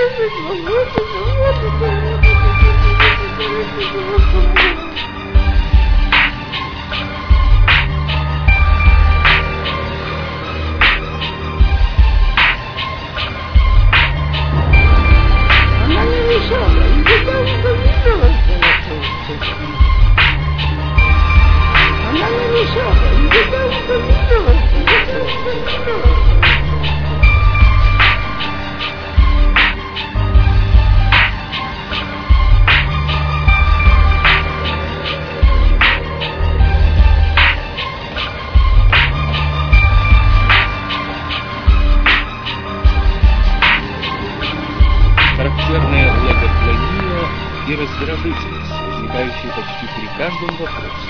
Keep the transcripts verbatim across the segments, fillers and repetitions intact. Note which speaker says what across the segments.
Speaker 1: Характерная логофония и раздражительность, возникающие почти при каждом вопросе.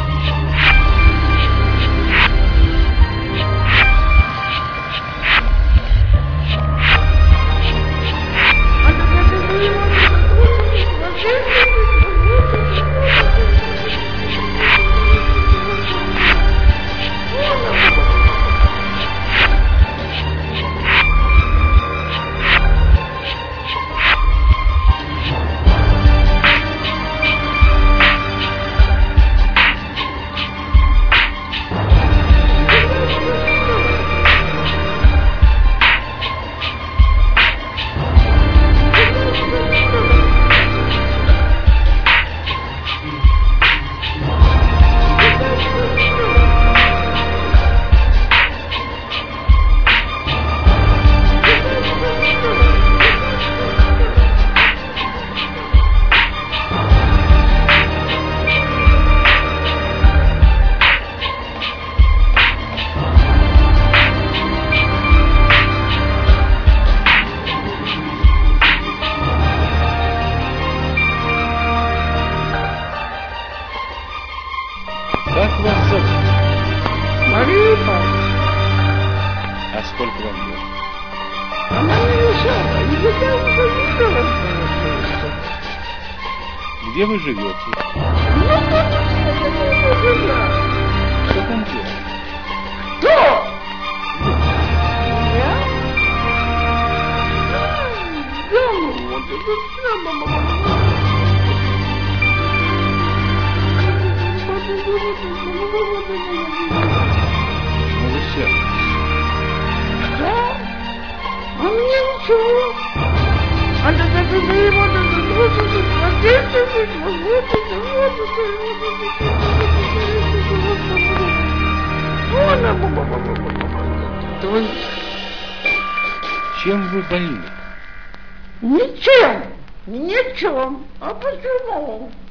Speaker 1: Как вас зовут?
Speaker 2: Марина.
Speaker 1: А сколько вам лет?
Speaker 2: Она не мешала. И я увидела.
Speaker 1: Где вы живете? Что там делать?
Speaker 2: Кто? Я? Дома вот это.
Speaker 1: Ну вы все.
Speaker 2: Да? А мне ничего. А да да да да его да да вот это вот это вот это вот.
Speaker 1: Чем вы больны?
Speaker 2: Ничем. Ничем. А почему?